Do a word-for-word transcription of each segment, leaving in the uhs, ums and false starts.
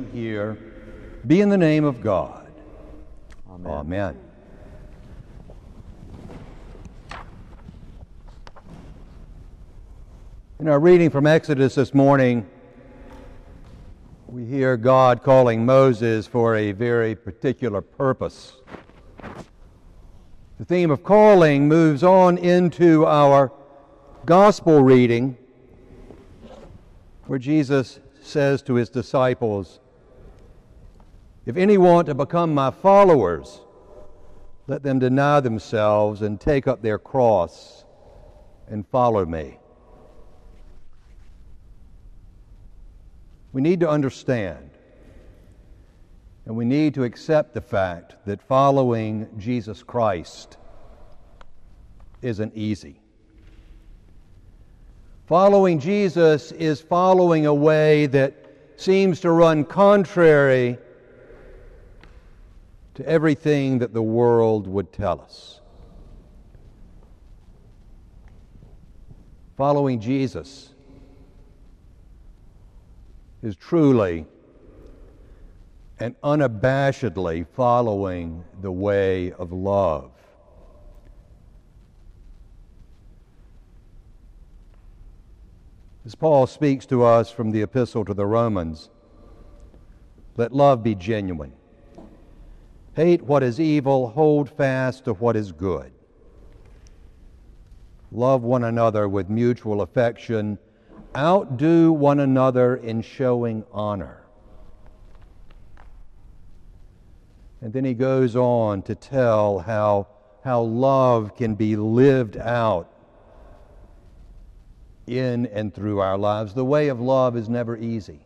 here be in the name of God. Amen. Amen. In our reading from Exodus this morning, we hear God calling Moses for a very particular purpose. The theme of calling moves on into our gospel reading, where Jesus says to his disciples, "If any want to become my followers, let them deny themselves and take up their cross and follow me." We need to understand, and we need to accept the fact that following Jesus Christ isn't easy. Following Jesus is following a way that seems to run contrary to everything that the world would tell us. Following Jesus is truly and unabashedly following the way of love. As Paul speaks to us from the epistle to the Romans, let love be genuine. Hate what is evil, hold fast to what is good. Love one another with mutual affection. Outdo one another in showing honor. And then he goes on to tell how, how love can be lived out in and through our lives. The way of love is never easy.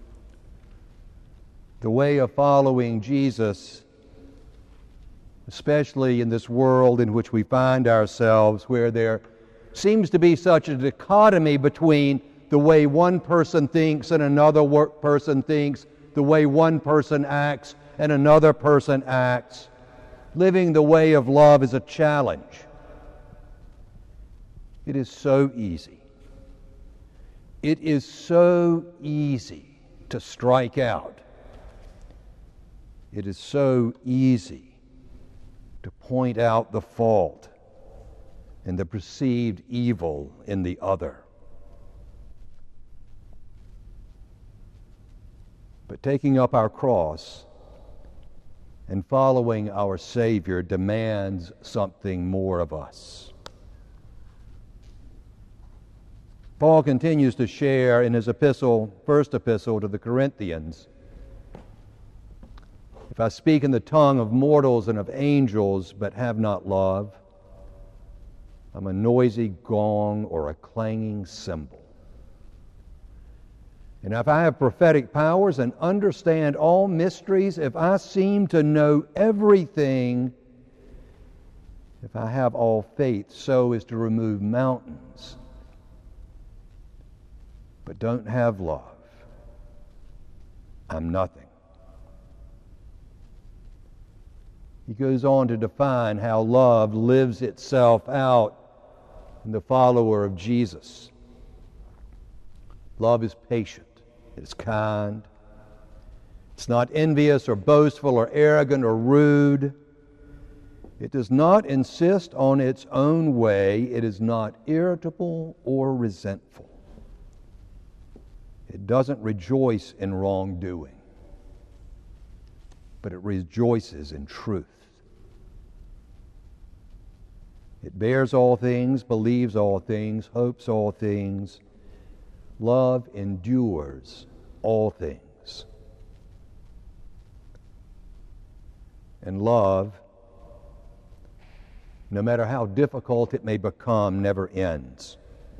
The way of following Jesus, especially in this world in which we find ourselves, where there seems to be such a dichotomy between the way one person thinks and another work person thinks, the way one person acts and another person acts. Living the way of love is a challenge. It is so easy. It is so easy to strike out. It is so easy to point out the fault and the perceived evil in the other. But taking up our cross and following our Savior demands something more of us. Paul continues to share in his epistle, first epistle to the Corinthians, "If I speak in the tongue of mortals and of angels, but have not love, I'm a noisy gong or a clanging cymbal. And if I have prophetic powers and understand all mysteries, if I seem to know everything, if I have all faith so as to remove mountains, but don't have love, I'm nothing." He goes on to define how love lives itself out in the follower of Jesus. Love is patient. It is kind. It's not envious or boastful or arrogant or rude. It does not insist on its own way. It is not irritable or resentful. It doesn't rejoice in wrongdoing, but it rejoices in truth. It bears all things, believes all things, hopes all things. Love endures all things. And love, no matter how difficult it may become, never ends.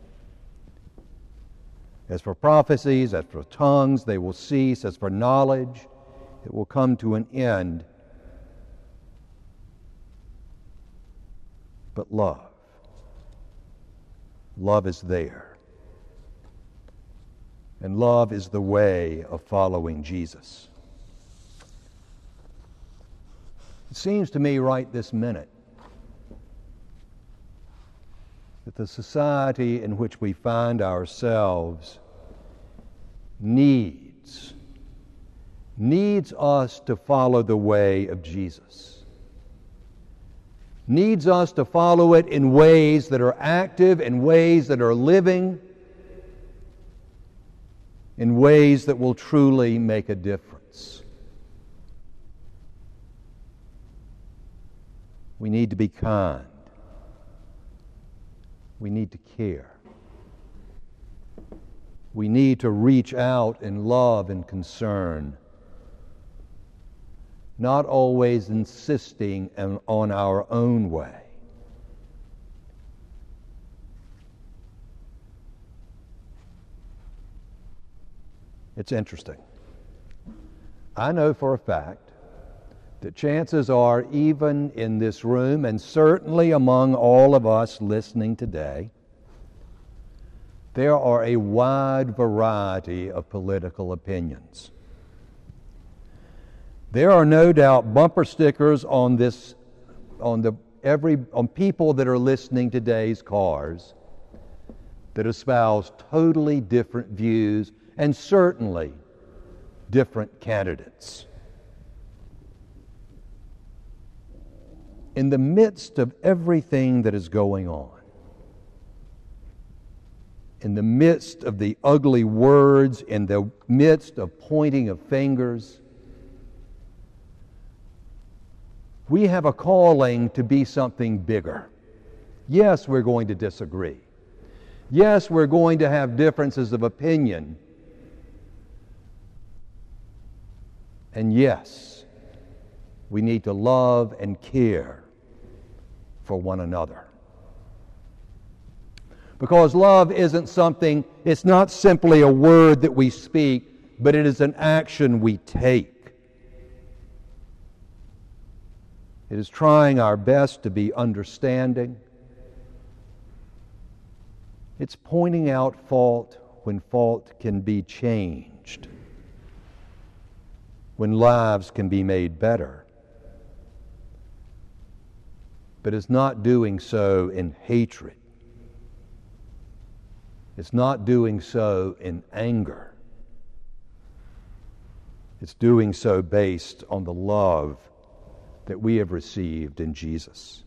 As for prophecies, as for tongues, they will cease. As for knowledge, it will come to an end. But love, love is there. And love is the way of following Jesus. It seems to me right this minute that the society in which we find ourselves needs needs us to follow the way of Jesus. Needs us to follow it in ways that are active, in ways that are living, in ways that will truly make a difference. We need to be kind. We need to care. We need to reach out in love and concern, not always insisting on our own way. It's interesting. I know for a fact that chances are, even in this room, and certainly among all of us listening today, there are a wide variety of political opinions. There are no doubt bumper stickers on this, on the every on people that are listening to today's cars that espouse totally different views and certainly different candidates. In the midst of everything that is going on, in the midst of the ugly words, in the midst of pointing of fingers, we have a calling to be something bigger. Yes, we're going to disagree. Yes, we're going to have differences of opinion. And yes, we need to love and care for one another. Because love isn't something, it's not simply a word that we speak, but it is an action we take. It is trying our best to be understanding. It's pointing out fault when fault can be changed, when lives can be made better. But it's not doing so in hatred. It's not doing so in anger. It's doing so based on the love that we have received in Jesus.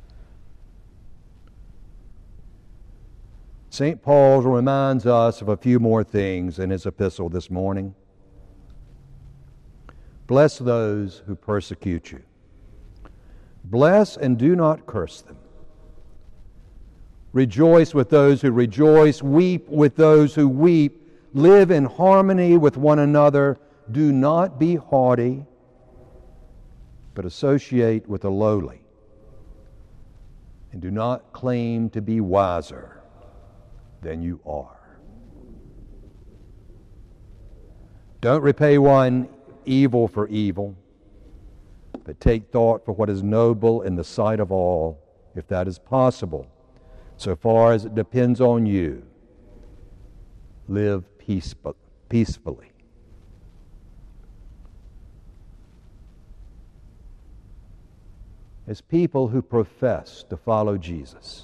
Saint Paul reminds us of a few more things in his epistle this morning. Bless those who persecute you. Bless and do not curse them. Rejoice with those who rejoice. Weep with those who weep. Live in harmony with one another. Do not be haughty, but associate with the lowly. And do not claim to be wiser than you are. Don't repay one evil for evil, but take thought for what is noble in the sight of all, if that is possible. So far as it depends on you, live peaceful, peacefully. As people who profess to follow Jesus,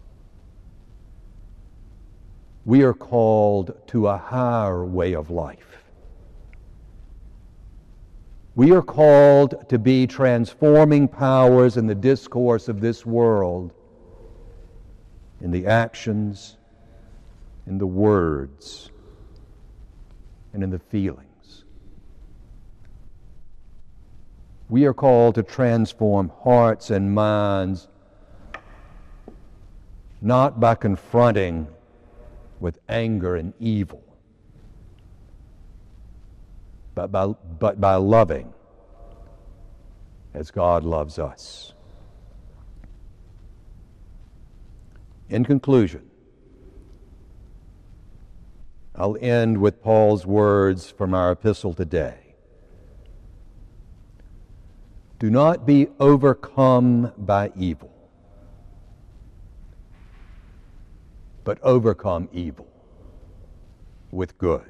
we are called to a higher way of life. We are called to be transforming powers in the discourse of this world, in the actions, in the words, and in the feelings. We are called to transform hearts and minds, not by confronting with anger and evil, but by, but by loving as God loves us. In conclusion, I'll end with Paul's words from our epistle today. Do not be overcome by evil, but overcome evil with good.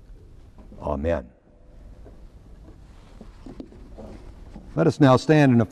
Amen. Let us now stand in a